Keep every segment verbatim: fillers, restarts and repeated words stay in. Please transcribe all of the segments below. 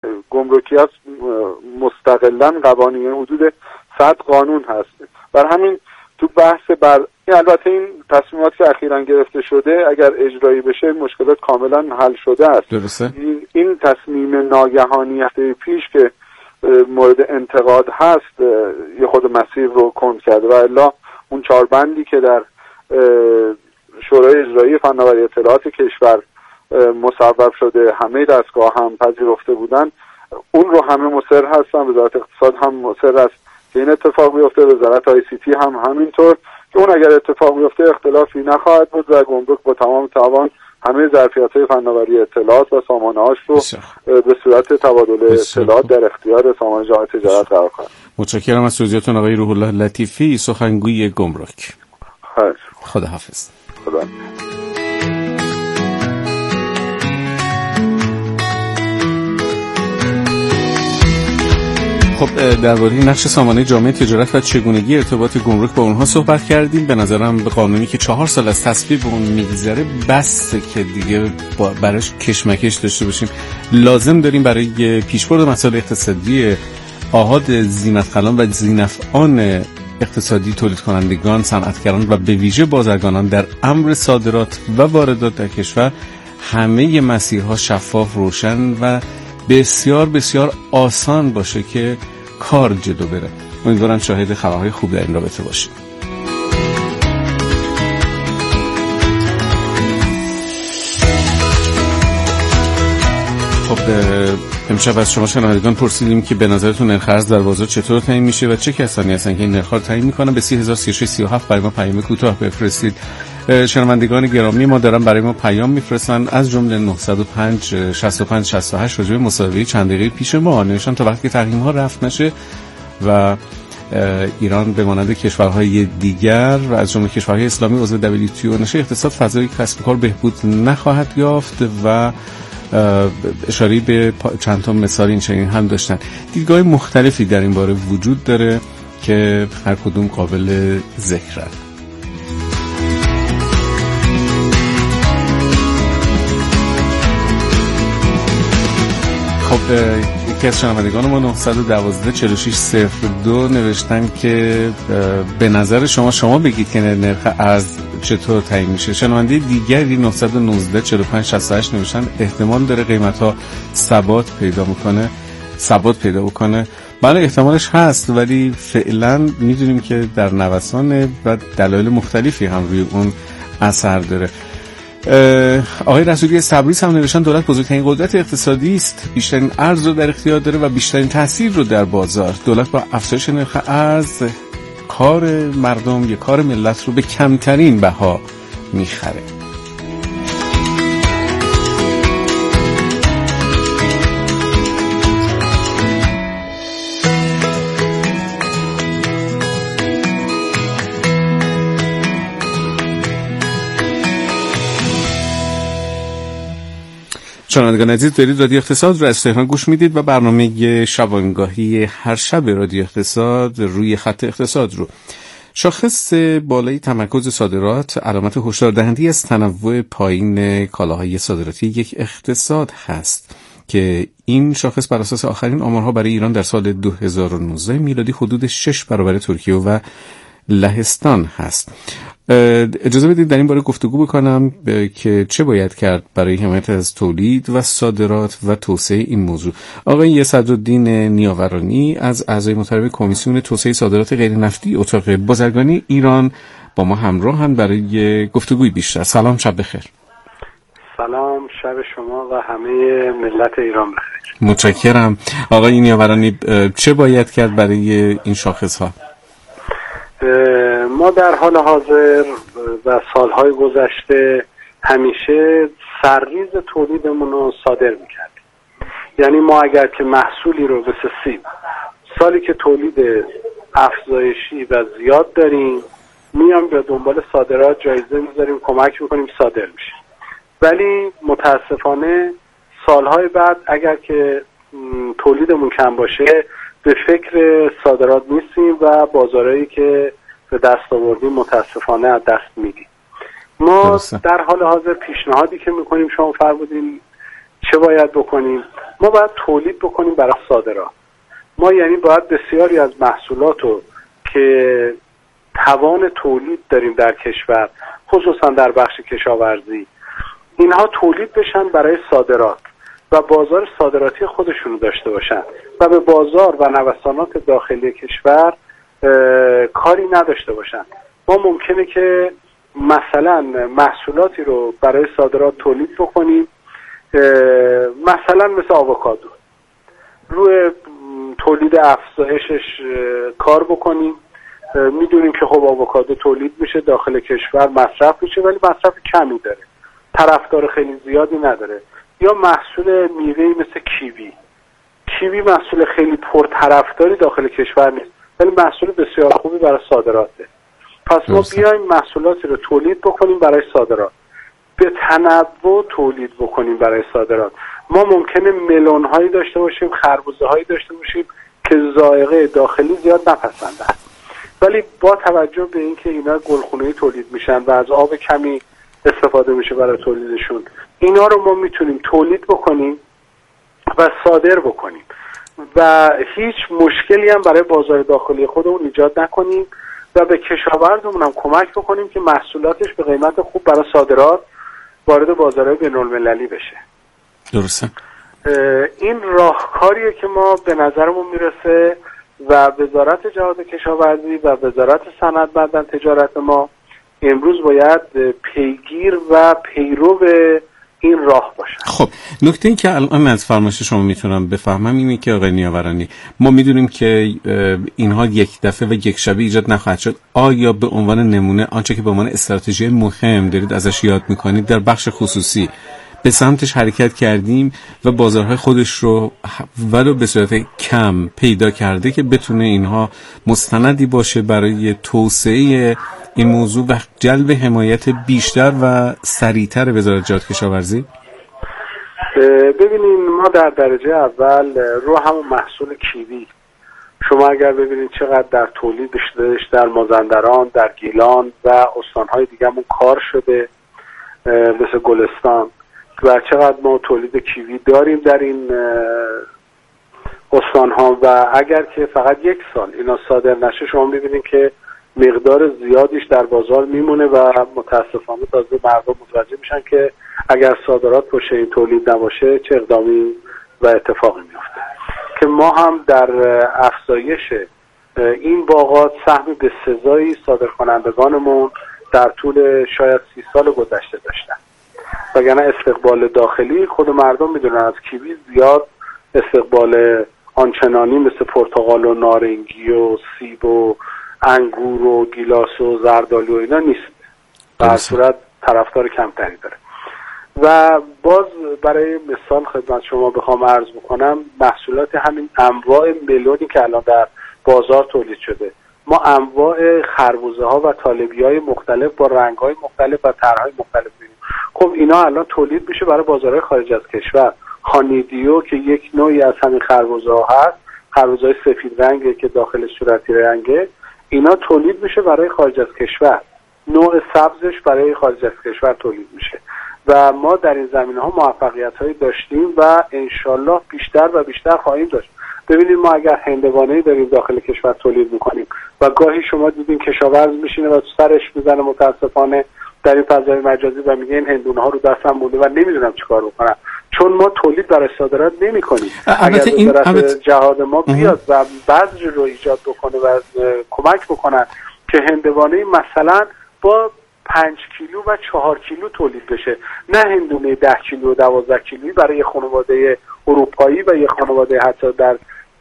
گمرکیات مستقلاً قوانین حدود صد قانون هست. بر همین تو بحث بر البته این تصمیمات که اخیراً گرفته شده اگر اجرایی بشه مشکلات کاملاً حل شده است. درسته؟ این, این تصمیم ناگهانی هفته پیش که مورد انتقاد هست یه خود مسیر رو کند کرده و الا اون چهار بندی که در شورای اجرایی فناوری اطلاعات کشور مصوب شده همه دستگاه هم پذیرفته بودن، اون رو همه مصر هستن. وزارت اقتصاد هم مصر است که این اتفاق بیفته، وزارت آی سی تی هم همینطور که اون اگر اتفاق بیفته اختلافی نخواهد بود و گمرک با تمام توان همه ظرفیت‌های فناوری اطلاعات و سامانه‌هاش رو به صورت تبادل اطلاعات در اختیار سازمان جهانی تجارت قرار خواهد. متشکرم از توضیحاتتون آقای روح الله لطیفی، سخنگوی گمرک. خیر. خدا حافظ. خدا. خب درباره نقش سامانه جامعه تجارت و چگونگی ارتباط گمرک با اونها صحبت کردیم. به نظرم به قانونی که چهار سال از تصویب اون میگذره بسته که دیگه براش کشمکش داشته باشیم. لازم داریم برای پیشبرد مسائل اقتصادی آحاد ذی‌مدخلان و ذی‌نفعان اقتصادی، تولید کنندگان، صنعتگران و به ویژه بازرگانان در امر صادرات و واردات در کشور همه مسیرها شفاف، روشن و بسیار بسیار آسان باشه که کار جلو بره. امیدوارم شاهد خبرهای خوب در این رابطه باشیم. خب امشب از شما شنوندگان پرسیدیم که به نظرتون نرخ ارز در بازار چطور تعیین میشه و چه کسانی هستن که این نرخ رو تعیین میکنن. به سی هزار و سی و شش سی و هفت برای ما پیام کوتاه بفرستید. شنوندگان گرامی ما دارن برای ما پیام میفرستن، از جمله نه صفر پنج شصت و پنج شصت و هشت راجع به مصاحبه چند دقیقه پیش ما نوشتن تا وقتی که تحریم ها رفع نشه و ایران به مانند کشورهای دیگر و از جمله کشورهای اسلامی عضو دبلیو تی او نشه، اقتصاد فضای کسب و کار بهبود نخواهد یافت و اشاره به چند تا مثال این چنین هم داشتن. دیدگاه مختلفی در این باره وجود داره که هر کدوم قابل ذکره. خب یکی از شنوندگان ما نه یک دو چهار شش صفر دو نوشتن که به نظر شما شما بگید که نرخ ارز چطور تعیین میشه. شنونده دیگری نه یک نه چهار پنج شصت و هشت نوشتن احتمال داره قیمت ها ثبات پیدا میکنه ثبات پیدا بکنه. بله احتمالش هست، ولی فعلا میدونیم که در نوسان و دلایل مختلفی هم روی اون اثر داره. آقای رسولی صبریس هم نوشتن دولت بزرگترین قدرت اقتصادی است، بیشترین ارز رو در اختیار داره و بیشترین تاثیر رو در بازار. دولت با افزایش نرخ ارز کار مردم یا کار ملت رو به کمترین بها میخره. شنوندگان عزیز، دارید رادیو اقتصاد رو از تهران گوش میدید و برنامه شبانگاهی هر شب رادیو اقتصاد روی خط اقتصاد رو. شاخص بالای تمرکز صادرات علامت هشدار دهنده از تنوع پایین کالاهای صادراتی یک اقتصاد هست که این شاخص بر اساس آخرین آمارها برای ایران در سال دو هزار و نوزده میلادی حدود شش برابر ترکیه و لهستان هست. اجازه بدید در این باره گفتگو بکنم که چه باید کرد برای حمایت از تولید و صادرات و توسعه این موضوع. آقای صدرالدین نیاورانی از اعضای مطرح کمیسیون توسعه صادرات غیر نفتی اتاق بازرگانی ایران با ما همراهند برای گفتگوی بیشتر. سلام، شب بخیر. سلام، شب شما و همه ملت ایران بخیر. متشکرم. آقای نیاورانی، چه باید کرد برای این شاخص ها؟ ما در حال حاضر و سالهای گذشته همیشه سرریز تولیدمون رو صادر میکردیم. یعنی ما اگر که محصولی رو مثل سیب سالی که تولید افزایشی و زیاد داریم میام به دنبال صادرات جایزه میذاریم، کمک میکنیم صادر میشه. ولی متاسفانه سالهای بعد اگر که تولیدمون کم باشه به فکر صادرات نیستیم و بازارهایی که به دست آوردیم متاسفانه از دست میدیم. ما در حال حاضر پیشنهادی که میکنیم، شما فرمودین چه باید بکنیم، ما باید تولید بکنیم برای صادرات. ما یعنی باید بسیاری از محصولات رو که توان تولید داریم در کشور، خصوصا در بخش کشاورزی، اینها تولید بشن برای صادرات و بازار صادراتی خودشونو داشته باشن و به بازار و نوسانات داخلی کشور کاری نداشته باشن. ما ممکنه که مثلا محصولاتی رو برای صادرات تولید بکنیم، مثلا مثل آووکادو، روی تولید افزایشش کار بکنیم. میدونیم که خب آووکادو تولید میشه داخل کشور، مصرف میشه، ولی مصرف کمی داره، طرفدار خیلی زیادی نداره. یا محصول میوه‌ای مثل کیوی، کیوی محصول خیلی پرطرفداری داخل کشور نیست، ولی محصول بسیار خوبی برای صادراته. پس ما بیایم محصولاتی رو تولید بکنیم برای صادرات، به تنوع تولید بکنیم برای صادرات. ما ممکنه ملون هایی داشته باشیم، خربوزه هایی داشته باشیم که ذائقه داخلی زیاد نپسندن، ولی با توجه به اینکه اینا گلخونه‌ای تولید میشن و از آب کمی استفاده میشه برای تولیدشون، اینا رو ما میتونیم تولید بکنیم و صادر بکنیم و هیچ مشکلی هم برای بازار داخلی خودمون ایجاد نکنیم و به کشاورزمون هم کمک بکنیم که محصولاتش به قیمت خوب برای صادرات وارد بازارهای بین‌المللی بشه. درسته. این راهکاریه که ما به نظرمون میرسه و وزارت جهاد کشاورزی و وزارت صنعت معدن تجارت ما امروز باید پیگیر و پیرو این راه باشن. خب نکته این که الان از فرمایش شما میتونم بفهمم اینه که آقای نیاورانی، ما میدونیم که اینها یک دفعه و یک شبه ایجاد نخواهد شد. آیا به عنوان نمونه آنچه که به عنوان استراتژی مهم دارید ازش یاد میکنید در بخش خصوصی به سمتش حرکت کردیم و بازارهای خودش رو ولو به صورت کم پیدا کرده که بتونه اینها مستندی باشه برای توسعه این موضوع و جلب حمایت بیشتر و سریعتر وزارت جهاد کشاورزی؟ ببینید ما در درجه اول رو همون محصول کیوی، شما اگر ببینید چقدر در تولیدش در مازندران، در گیلان و استانهای دیگه‌مون کار شده مثل گلستان و چقدر ما تولید کیوی داریم در این استانها و اگر که فقط یک سال اینا صادر نشه شما می‌بینید که مقدار زیادیش در بازار میمونه و متاسفانه تازه مردم متوجه میشن که اگر صادرات باشه این تولید نباشه چه اقدامی و اتفاقی میفته. که ما هم در افزایش این باغات سهم بسزایی صادرکنندگانمون در طول شاید سی سال گذشته داشتن، وگرنه استقبال داخلی خود مردم میدونن از کیوی زیاد استقبال آنچنانی مثل پرتقال و نارنگی و سیب و انگور و گیلاس و زردالو و اینا نیست، در صورت طرفدار کمتری داره. و باز برای مثال خدمت شما بخوام عرض بکنم محصولات همین انواع ملونی که الان در بازار تولید شده، ما انواع خربوزه ها و طالبی های مختلف با رنگ های مختلف و طرحهای مختلف بینیم. خب اینا الان تولید میشه برای بازارهای خارج از کشور. هانیدیو که یک نوعی از همین خربوزه ها هست، خربوزه های سفید رنگه که داخل صورتی رنگه، اینا تولید میشه برای خارج از کشور، نوع سبزش برای خارج از کشور تولید میشه و ما در این زمینه ها موفقیت هایی داشتیم و انشالله بیشتر و بیشتر خواهیم داشت. ببینید ما اگر هندوانه‌ای داریم داخل کشور تولید میکنیم و گاهی شما دیدین کشاورز میشینه و سرش میزنه متاسفانه در این فضای مجازی و میگه این هندونه ها رو دستم مونده و نمیدونم چیکار بکنم، چون ما تولید برای صادرات نمیکنیم. اگر وزارت جهاد ما بیاد و بذر رو ایجاد بکنه و کمک بکنن که هندوانه مثلا با پنج کیلو و چهار کیلو تولید بشه، نه هندونه ده کیلو و دوازده کیلویی برای یه خانواده اروپایی و یه خانواده حتی در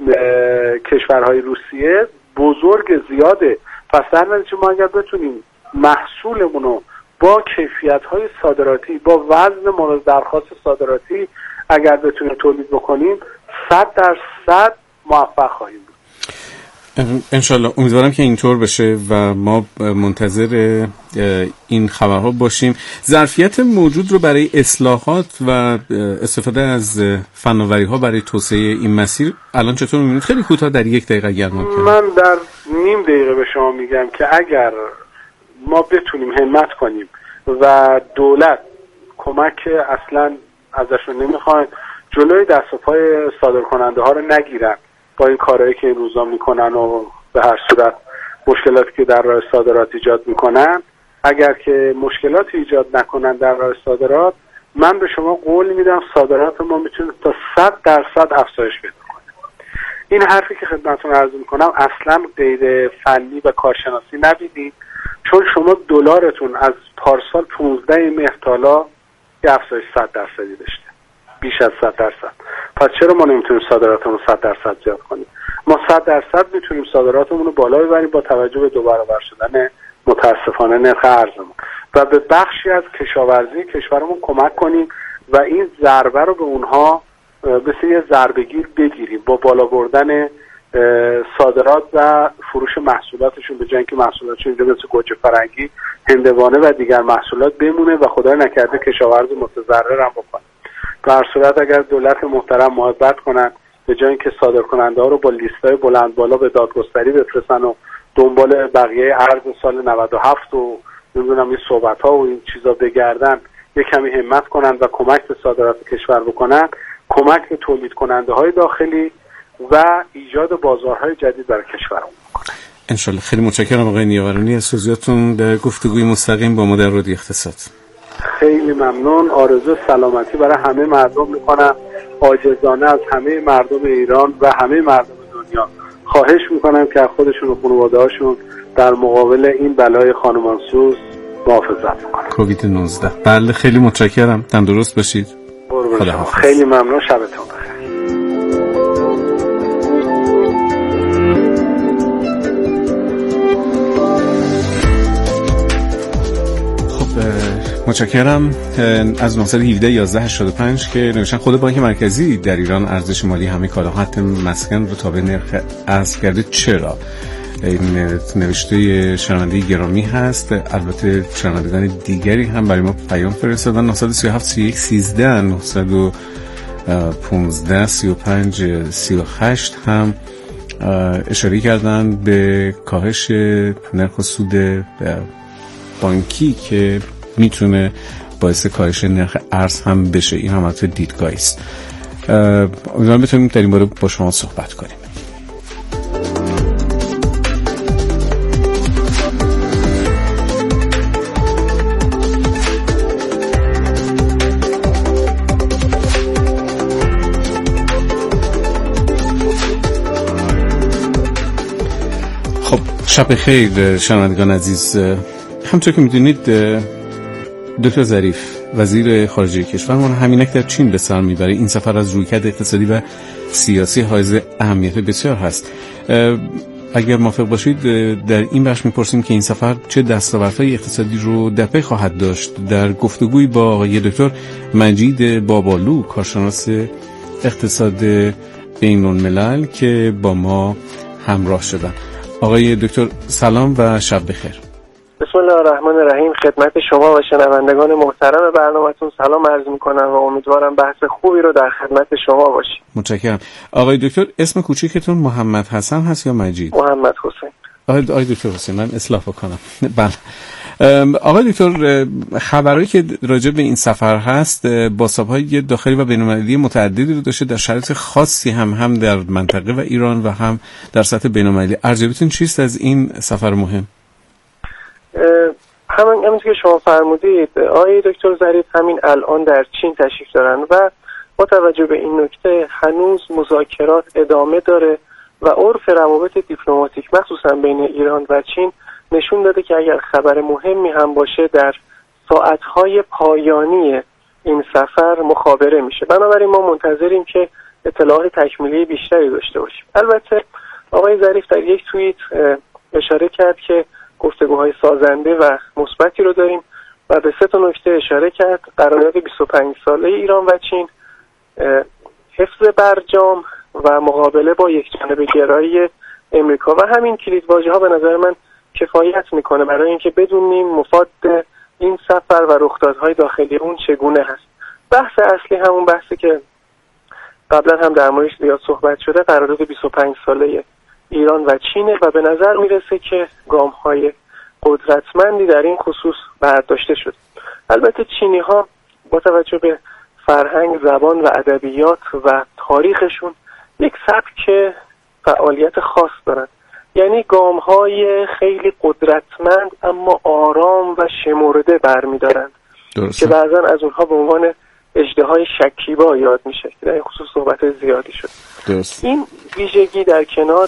کشورهای روسیه بزرگ زیاده. پس در نتیجه ما اگر بتونیم محصولمون رو با کیفیت‌های صادراتی، با وزن مورد درخواست صادراتی اگر بتونیم تولید بکنیم صد درصد موفق خواهیم بود. انشالله امیدوارم که اینطور بشه و ما منتظر این خبرها باشیم. ظرفیت موجود رو برای اصلاحات و استفاده از فناوری‌ها برای توسعه این مسیر الان چطور می‌بینید؟ خیلی کوتاه در یک دقیقه اگر ممکنه. من در نیم دقیقه به شما میگم که اگر ما بتونیم همت کنیم و دولت کمک اصلا ازشون نمیخوایم جلوی دست و پای صادرکننده ها رو نگیرن با این کارهایی که این روزا میکنن و به هر صورت مشکلاتی که در راه صادرات ایجاد میکنن، اگر که مشکلاتی ایجاد نکنن در راه صادرات، من به شما قول میدم صادرات ما میتونه تا صد درصد افزایش پیدا کنه. این حرفی که خدمتتون عرض میکنم اصلا غیر فنی و کارشناسی نبینید، چون شما دلارتون از پارسال پانزده مهر تا حالا یه افزایش صد درصدی داشته، بیش از صد درصد. پس چرا ما نمیتونیم صادراتمون رو صد درصد زیاد کنیم؟ ما صد درصد میتونیم صادراتمون رو بالا ببریم با توجه به دو برابر شدن متاسفانه نرخ ارزمون و به بخشی از کشاورزی کشورمون کمک کنیم و این ضربه رو به اونها مثل یه ضربه‌گیر بگیریم با بالا بردن صادرات و فروش محصولاتشون، به جای اینکه محصولاتشون اینجا مثل گوجه فرنگی، هندوانه و دیگر محصولات بمونه و خدای نکرده کشاورز متضرر هم بکنه. به هر صورت اگر دولت محترم محبت کنن، به جای اینکه صادرکننده ها رو با لیست‌های بلند بالا به دادگستری بفرستن و دنبال بقیه ارز سال نود و هفت و نمیدونم این صحبت‌ها و این چیزا بگردن، یک کمی همت کنن و کمک به صادرات کشور بکنن، کمک به تولید کننده های داخلی و ایجاد بازارهای جدید برای کشورمون بکنن. انشالله. خیلی متشکرم آقای نیاورانی از توضیحاتتون در گفتگوی مستقیم با ما در رادیو اقتصاد. خیلی ممنون. آرزو سلامتی برای همه مردم میکنم. عاجزانه از همه مردم ایران و همه مردم دنیا خواهش میکنم که از خودشون و خانواده‌هاشون در مقابل این بلای خانمانسوز محافظت کنن. کووید نوزده. بله خیلی متشکرم. تندرست باشید. خداحافظ. خیلی ممنون. شبتون بخیر. متشکرم. از نهصد و هفده یازده هشتاد و پنج که نوشتن خود بانک مرکزی در ایران ارزش مالی همه کالاها حتی مسکن رو تابع نرخ ارز کرده. چرا؟ این نوشته شنونده گرامی هست. البته شنوندگان دیگری هم برای ما پیام فرستادن. نه سه هفت سه یک سیزده نه پانزده سی و پنج سی و هشت هم اشاره کردن به کاهش نرخ سود بانکی که میتونه باعث کاهش نرخ ارز هم بشه. این هم البته دیدگاهی است. امیدوارم بتونیم در این باره با شما صحبت کنیم. خب شب خیر شنوندگان عزیز. همونطور که میدونید دکتر ظریف وزیر خارجه کشورمان همینک در چین به سر میبره. این سفر از رویکرد اقتصادی و سیاسی حائز اهمیت بسیار هست. اگر موافق باشید در این بخش میپرسیم که این سفر چه دستاوردهای اقتصادی رو در پی خواهد داشت. در گفتگوی با آقای دکتر مجید بابالو کارشناس اقتصاد بین الملل که با ما همراه شدن. آقای دکتر سلام و شب بخیر. بسم الله الرحمن الرحیم. خدمت شما و شنوندگان محترم برنامه‌تون سلام عرض می‌کنم و امیدوارم بحث خوبی رو در خدمت شما باشیم. متشکرم. آقای دکتر اسم کوچیکتون محمد حسن هست یا مجید؟ محمد حسین. آقای دکتر حسین من اصلاح بکنم. بله. آقای دکتر خبرایی که راجع به این سفر هست با سابقه‌های داخلی و بین‌المللی متعددی رو داشته، در شرایط خاصی هم هم در منطقه و ایران و هم در سطح بین‌المللی. ارزیابیتون چیست از این سفر مهم؟ همین همین که شما فرمودید آقای دکتر ظریف همین الان در چین تشریف دارن و با توجه به این نکته هنوز مذاکرات ادامه داره و عرف روابط دیپلماتیک مخصوصا بین ایران و چین نشون داده که اگر خبر مهمی هم باشه در ساعتهای پایانی این سفر مخابره میشه. بنابراین ما منتظریم که اطلاعات تکمیلی بیشتری داشته باشیم. البته آقای ظریف در یک توییت اشاره کرد که گفتگوهای سازنده و مثبتی رو داریم و به سه تا نکته اشاره کرد: قرارداد بیست و پنج ساله ایران و چین، حفظ برجام و مقابله با یکجانبه گرایی امریکا. و همین کلیدواژه ها به نظر من کفایت میکنه برای اینکه بدونیم مفاد این سفر و رخدادهای داخلی اون چگونه هست. بحث اصلی همون بحثی که قبلا هم در موردش زیاد صحبت شده، قرارداد بیست و پنج ساله ایران و چینه و به نظر میرسه که گام‌های قدرتمندی در این خصوص برداشته شد. البته چینی ها با توجه به فرهنگ، زبان و ادبیات و تاریخشون یک سبک فعالیت خاص دارن، یعنی گام‌های خیلی قدرتمند اما آرام و شمرده برمی‌دارند که بعضا از اونها به عنوان اژدهای شکیبا یاد میشه که در این خصوص صحبت زیادی شد. درست. این ویژگی در کنار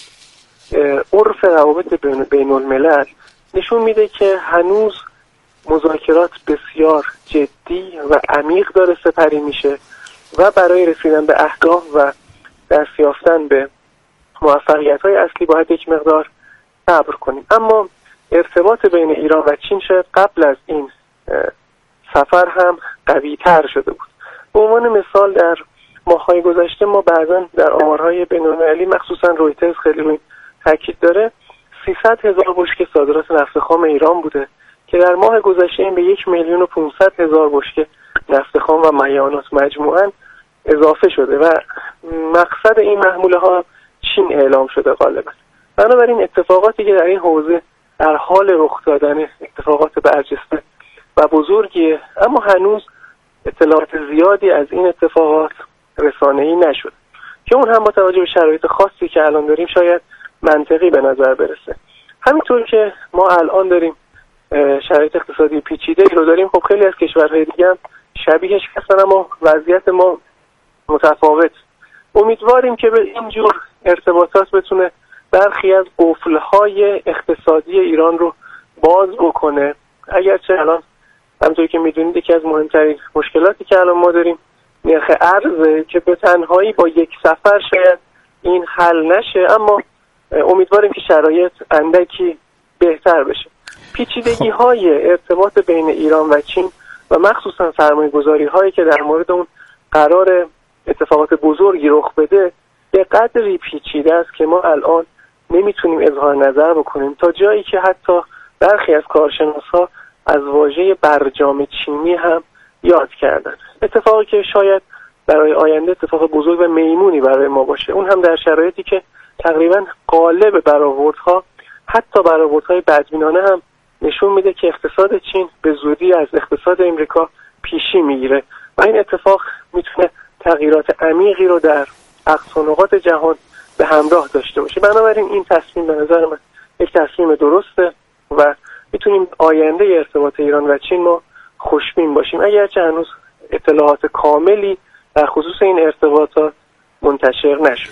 عرف روابط بین الملل نشون میده که هنوز مذاکرات بسیار جدی و عمیق داره سپری میشه و برای رسیدن به اهداف و دست یافتن به موفقیت‌های اصلی باید یک مقدار صبر کنیم. اما ارتباط بین ایران و چین شاید قبل از این سفر هم قوی‌تر شده بود. به عنوان مثال در ماه‌های گذشته ما بعضاً در آمارهای بین‌المللی مخصوصاً رویترز خیلی روی تاکید داره سیصد هزار بشکه صادرات نفت خام ایران بوده که در ماه گذشته این به یک میلیون و پانصد هزار بشکه نفت خام و معیانات مجموعاً اضافه شده و مقصد این محموله ها چین اعلام شده غالبا. بنابراین اتفاقاتی که در این حوزه در حال رخ دادن اتفاقات برجسته و بزرگیه، اما هنوز اطلاعات زیادی از این اتفاقات رسانه‌ای نشد که اون هم با توجه به شرایط خاصی که الان داریم شاید منطقی به نظر برسه. همینطور که ما الان داریم شرایط اقتصادی پیچیده‌ای رو داریم، خب خیلی از کشورهای دیگه هم شبیهش هستن اما وضعیت ما متفاوت. امیدواریم که به اینجور ارتباطات بتونه برخی از قفل‌های اقتصادی ایران رو باز بکنه، اگرچه الان همونطوری که میدونید یکی از مهمترین مشکلاتی که الان ما داریم نرخ ارزه که به تنهایی با یک سفر شاید این حل نشه، اما امیدواریم که شرایط اندکی بهتر بشه. پیچیدگی های ارتباط بین ایران و چین و مخصوصا سرمایه گذاری هایی که در مورد اون قرار اتفاقات بزرگی رخ بده به قدری پیچیده است که ما الان نمیتونیم اظهار نظر بکنیم، تا جایی که حتی برخی از کارشناسا از واژه برجام چینی هم یاد کردن. اتفاقی که شاید برای آینده اتفاق بزرگ و میمونی برای ما باشه، اون هم در شرایطی که تقریبا غالب برآوردها حتی برآوردهای بدبینانه هم نشون میده که اقتصاد چین به زودی از اقتصاد امریکا پیشی میگیره و این اتفاق میتونه تغییرات عمیقی رو در اقصا نقاط جهان به همراه داشته باشه. بنابراین این تصمیم به نظر من یک تصمیم درسته و میتونیم آینده ارتباط ایران و چین ما خوشبین باشیم، اگرچه هنوز اطلاعات کاملی در خصوص این ارتباطات منتشر نشد.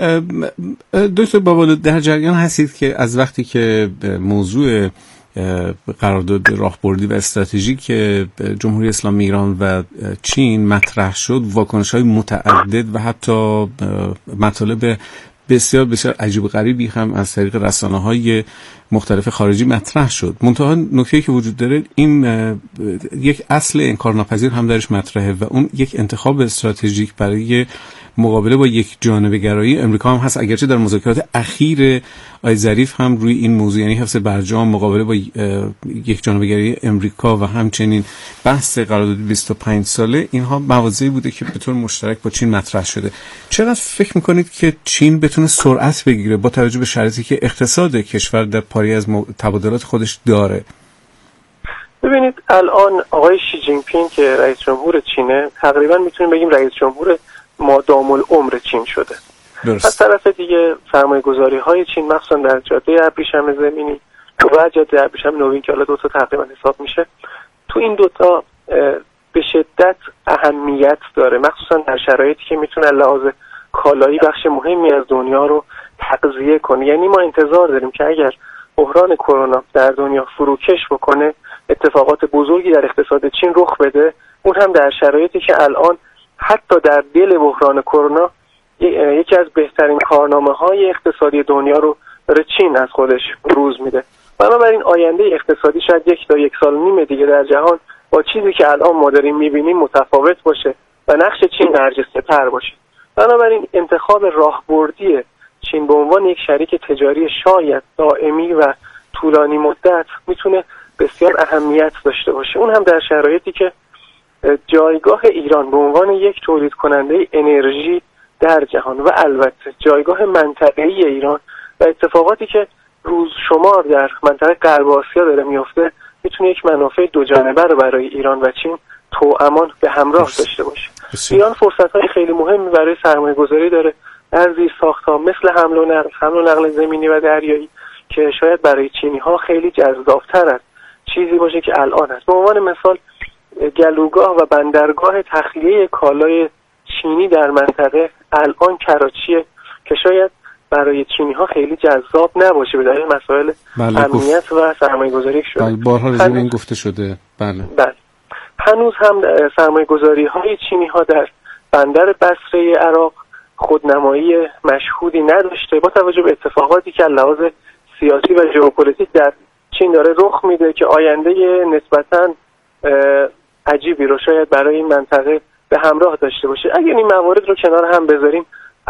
دکتر بابالو، در جریان هستید که از وقتی که موضوع قرارداد راهبردی و استراتژیک جمهوری اسلامی ایران و چین مطرح شد، واکنش‌های متعدد و حتی مطالب بسیار بسیار عجیب و غریبی هم از طریق رسانه‌های مختلف خارجی مطرح شد. منتها نکته‌ای که وجود داره این یک اصل انکارناپذیر هم درش مطرحه و اون یک انتخاب استراتژیک برای مقابله با یک جانبه گرایی امریکا هم هست، اگرچه در مذاکرات اخیر آقای ظریف هم روی این موضوع، یعنی حفظ برجام، مقابله با یک جانبه گرایی امریکا و همچنین بحث قرارداد بیست و پنج ساله، اینها مواضعی بوده که به طور مشترک با چین مطرح شده. چقدر فکر میکنید که چین بتونه سرعت بگیره با توجه به شرایطی که اقتصاد کشور در پاری از تبادلات خودش داره؟ ببینید الان آقای شی جین پینگ که رئیس جمهور چینه تقریبا میتونیم بگیم رئیس جمهور مادام العمر چین شده. درست. از طرف دیگه سرمایه گذاری های چین مخصوصا در جاده ابریشم زمینی و جاده ابریشم نوین که حالا دوتا تقریبا حساب میشه، تو این دوتا به شدت اهمیت داره، مخصوصا در شرایطی که میتونه لحاظ کالایی بخش مهمی از دنیا رو تغذیه کنه. یعنی ما انتظار داریم که اگر بحران کرونا در دنیا فروکش بکنه، اتفاقات بزرگی در اقتصاد چین رخ بده، اون هم در شرایطی که الان حتی در دل بحران کرونا یکی از بهترین کارنامه‌های اقتصادی دنیا رو داره چین از خودش بروز میده. بنابراین آینده اقتصادی شاید یک تا یک سال نیم دیگه در جهان با چیزی که الان ما داریم میبینیم متفاوت باشه و نقش چین برجسته‌تر باشه. بنابراین انتخاب راهبردی چین به عنوان یک شریک تجاری شاید دائمی و طولانی مدت میتونه بسیار اهمیت داشته باشه، اون هم در شرایطی که جایگاه ایران به عنوان یک تولید کننده انرژی در جهان و البته جایگاه منطقه‌ای ایران و اتفاقاتی که روز شمار در منطقه غرب آسیا داره میفته میتونه یک منافع دو جانبه رو برای ایران و چین توامان به همراه داشته باشه. ایران فرصت‌های خیلی مهمی برای سرمایه‌گذاری داره در زیر ساخت‌ها مثل حمل و نقل، حمل و نقل زمینی و دریایی که شاید برای چینی‌ها خیلی جذاب‌تر از چیزی باشه که الان هست. به عنوان مثال گلوگاه و بندرگاه تخلیه کالای چینی در منطقه الان کراچیه که شاید برای چینی‌ها خیلی جذاب نباشه به دلیل مسائل بله امنیت و سرمایه‌گذاری شده. بله بارها راجع به این گفته شده. بله. بله. هنوز هم سرمایه‌گذاری‌های چینی‌ها در بندر بصره عراق خودنمایی مشهودی نداشته با توجه به اتفاقاتی که لحاظ سیاسی و ژئوپلیتیک در چین داره رخ میده که آینده نسبتاً عجیبی رو شاید برای این منطقه به همراه داشته باشه. اگر این موارد رو کنار هم بذاریم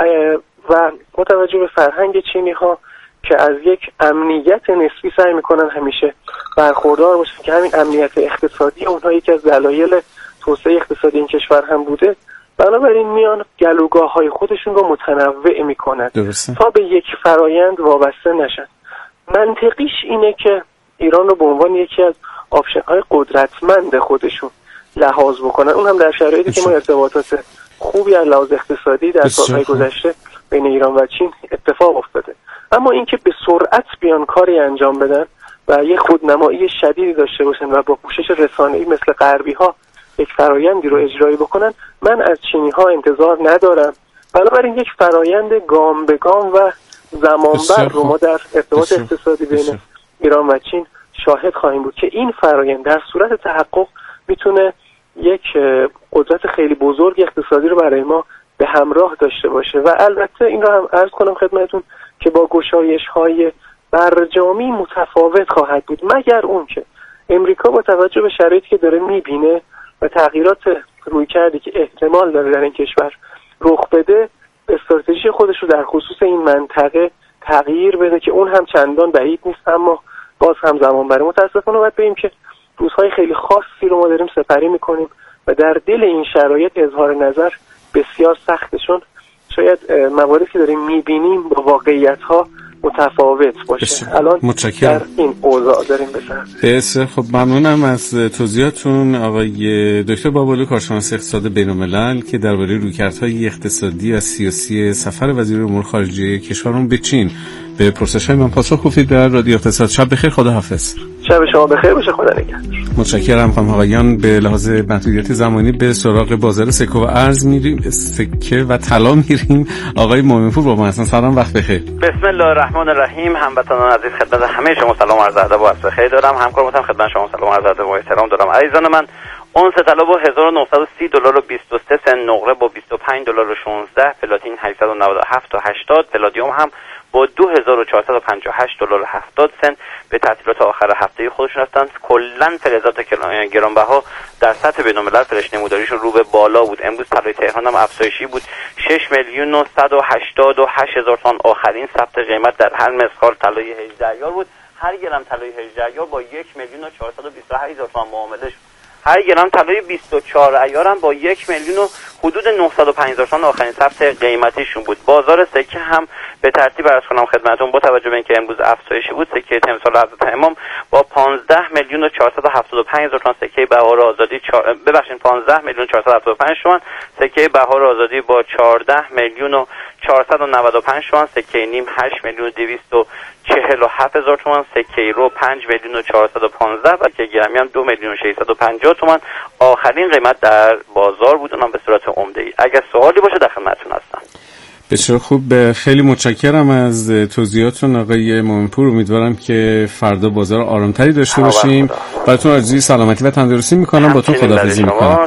و با توجه به فرهنگ چینی‌ها که از یک امنیت نسبی سعی میکنن همیشه برخوردار باشن که همین امنیت اقتصادی اونها یکی از دلایل توسعه اقتصادی این کشور هم بوده، بنابراین میان گلوگاه‌های خودشون رو متنوع میکنن تا به یک فرایند وابسته نشن. منطقیش اینه که ایران رو به عنوان یکی از آپشن‌های قدرتمند خودشون لحاظ بکنن، اون هم در شرایطی که ما ارتباطات خوبی از لحاظ اقتصادی در سالهای گذشته بین ایران و چین اتفاق افتاده. اما اینکه به سرعت بیان کاری انجام بدن و یک خودنمایی شدیدی داشته باشن و با پوشش رسانه‌ای مثل غربی‌ها یک فرایندی رو اجرایی بکنن، من از چینی‌ها انتظار ندارم. بنابراین یک فرایند گام به گام و زمانبر رو ما در ارتباط اقتصادی بین ایران و چین شاهد خواهیم بود که این فرایند در صورت تحقق میتونه یک قدرت خیلی بزرگ اقتصادی رو برای ما به همراه داشته باشه و البته این رو هم عرض کنم خدمتتون که با گشایش‌های برجامی متفاوت خواهد بود، مگر اون که امریکا با توجه به شرایطی که داره میبینه و تغییرات رویکردی که احتمال داره در این کشور رخ بده، استراتژی خودش رو در خصوص این منطقه تغییر بده که اون هم چندان بعید نیست، اما باز هم زمان بره. متاسفانه باید بگیم که روزهای خیلی خاصی رو ما داریم سپری میکنیم و در دل این شرایط اظهار نظر بسیار سخته، چون شاید مواردی که داریم میبینیم با واقعیت‌ها متفاوت باشه. الان متشکرم. در این اوضاع داریم بسازیم. خب ممنونم از توضیحاتون آقای دکتر بابالو، کارشناس اقتصاد بین‌الملل، که درباره رویکردهای اقتصادی و سیاسی سفر وزیر امور خارجه کشورمون به چین به پرسش‌های من پاسخ گفتید در رادیو اقتصاد. شب بخیر، خداحافظ. شب شما بخیر باشه، خدا نگهدار. متشکرم خانم آقایان. به لحاظ محدودیت زمانی به سراغ بازار سکه و ارز میریم، سکه و طلا میریم. آقای مومنپور با ما هستن. سلام، وقت بخیر. بسم الله الرحمن الرحیم. هموطنان عزیز، خدمت همه شما سلام و عرض ادب و عرض خیر دارم. همکارم خدمت شما سلام و عرض ادب و احترام دارم. عزیزان من، اونس طلا با هزار و نهصد و سی دلار و بیست و سه سنت، نقره با بیست و پنج دلار و شانزده، پلاتین هشتصد و نود و هفت تا هشتاد، پلادیوم هم با دو هزار و چهارصد و پنجاه و هشت دلار و هفتاد سنت به تعطیلات آخر هفته خودشون هستند. کلا فلزات گرانبها در سطح بین‌الملل فلش نموداریشون رو به بالا بود. امروز طلای تهران هم افزایشی بود، شش میلیون و صد و هشتاد و هشت هزار تومان آخرین ثبت قیمت در هر مسخال طلای هجده ایار بود. هر گرم طلای هجده ایار با یک میلیون و چهارصد و بیست و هشت هزار تومان معامله شد. هر گرم طلای بیست و چهار ایار هم با یک میلیون و حدود نهصد و پنج هزار تومان آخرین ثبت قیمتیشون بود. بازار سکه هم به ترتیب عرض کنم خدمتتون با توجه به اینکه امروز افزایشی بود، سکه تمثال حضرت امام با پانزده میلیون و چهارصد و هفتاد و پنج هزار تومان، سکه بهار آزادی چار... ببخشید پانزده میلیون و چهارصد و هفتاد و پنج تومان، سکه بهار آزادی با چهارده میلیون و چهارصد و نود و پنج تومان، سکه نیم هشت میلیون و دویست و چهل و هفت هزار تومان، سکه رو پنج میلیون و چهارصد و پانزده و سکه گرمی هم دو میلیون و ششصد و پنجاه تومان آخرین قیمت در بازار بود، اونم به صورت عمده‌ای. اگر سوالی باشه در خدمتتون هستم. بسیار خوب، خیلی متشکرم از توضیحاتون آقای مومنپور. امیدوارم که فردا بازار آرامتری داشته باشیم. براتون آرزوی سلامتی و تندرستی میکنم. باتون خداحافظی میکنم.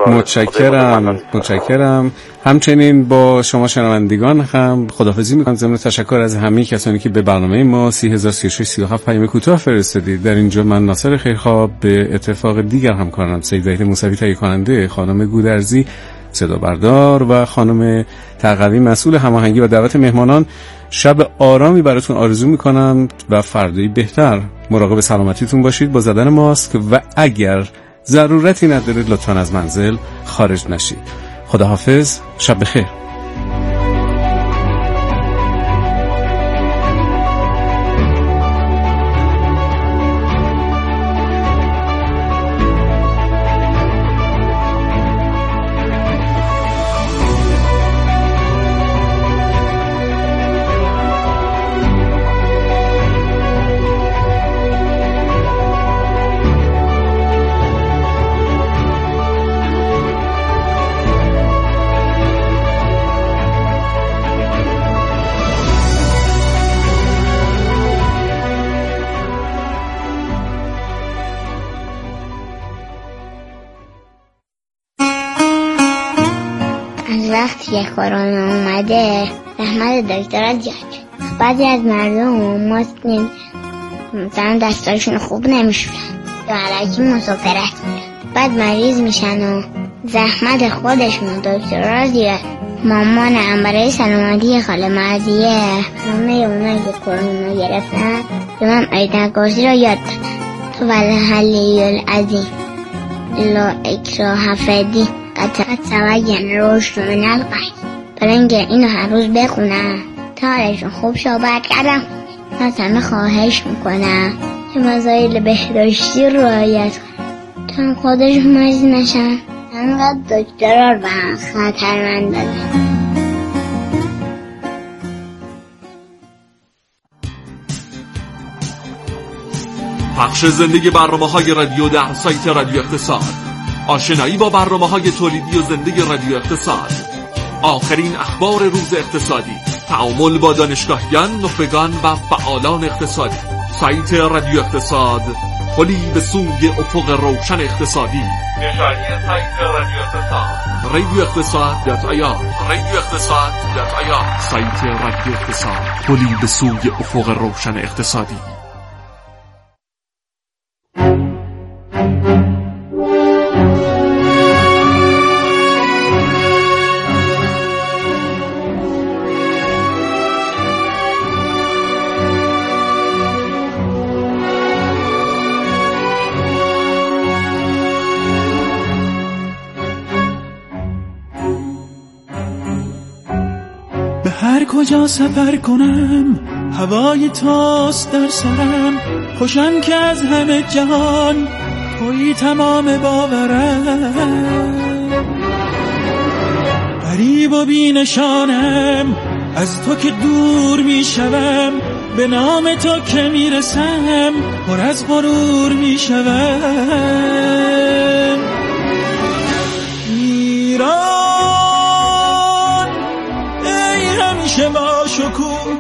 متشکرم متشکرم همچنین با شما شنوندگان هم خداحافظی میکنم. ضمن تشکر از همه کسانی که به برنامه ما سی هزار و سی و شش سی و هفت پیام کوتاه فرستادید. در اینجا من ناصر خیرخواه به اتفاق دیگر همکارانم سید وحید موسوی تهیه کننده، خانم گودرزی صدا بردار و خانم تقوی مسئول هماهنگی و دعوت مهمانان شب آرامی براتون آرزو میکنم و فردایی بهتر. مراقب سلامتیتون باشید با زدن ماسک و اگر ضرورتی ندارید لطفاً از منزل خارج نشید. خداحافظ، شب بخیر. که کرونا اومده زحمت دکترها زیاد شد. بعضی از مردم ماسک نمیزنن، مثلا دستاشون خوب نمیشورن یا علکی مسافرت میرن، بعد مریض میشن و زحمت خودشون و دکترها زیاد. مامانم برای سلامتی خاله مرضیه همه اونایی که کرونا گرفتن به من آیت کرسی را یاد دادن. تو والحلی العظیم لا اکراه فی قد تبین الرشد من الغی. برای اینکه اینو هر روز بخونم تا حالشون خوب شو. بعد کردم از همه خواهش میکنم که مسائل بهداشتی رو رعایت کنن تا خودشون مریض نشن. انقدر دکترها رو به خطرمند دادن. پخش زندگی برنامه‌های رادیو در سایت رادیو اقتصاد، آشنایی با برنامه‌های تولیدی و زندگی رادیو اقتصاد، آخرین اخبار روز اقتصادی، تعامل با دانشگاهیان، نخبگان و فعالان اقتصادی. سایت رادیو اقتصاد، پلی به سوی افق روشن اقتصادی. نشانی سایت رادیو اقتصاد رادیو اقتصاد دات آی آر رادیو اقتصاد دات آی آر. سایت رادیو اقتصاد، پلی به سوی افق روشن اقتصادی. هر کجا سفر کنم هوای تاست در سرم، خوشم که از همه جهان تویی تمام باورم. غریب و بی نشانم از تو که دور می شوم، به نام تو که می رسم پر از غرور می شوم. ایران همیشه با شکوه،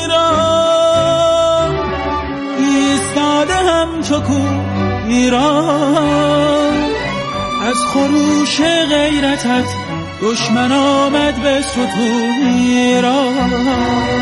ایران ایستاده هم تو کو، ایران از خروش غیرتت دشمن آمد به ستون، ایران.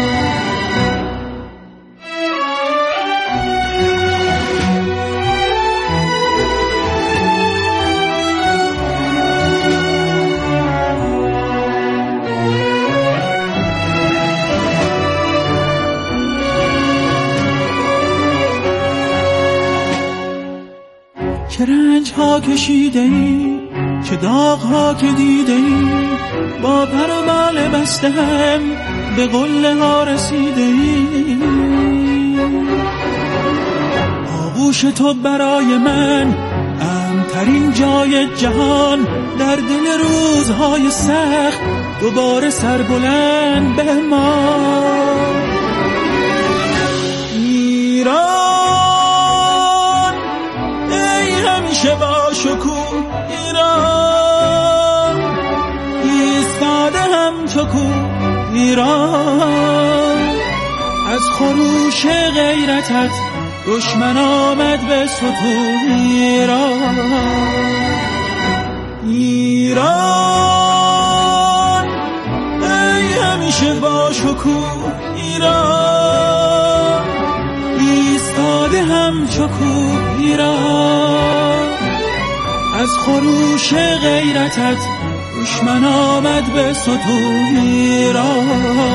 چه رنج ها کشیده ای، چه داغ ها که دیده ای، با پر و بال بسته هم به قله ها رسیده ای. آغوش تو برای من امن‌ترین جای جهان، در دل روزهای سخت دوباره سربلند به ما. ایران همیشه با شکوه، ایران ایستاده هم تو کو، ایران از خروش غیرتت دشمن آمد به ستون، ایران. ایران ای همیشه با شکوه، ایران ایستاده هم تو کو، ایران از خروش غیرتت دشمن آمد به ستون، ایران.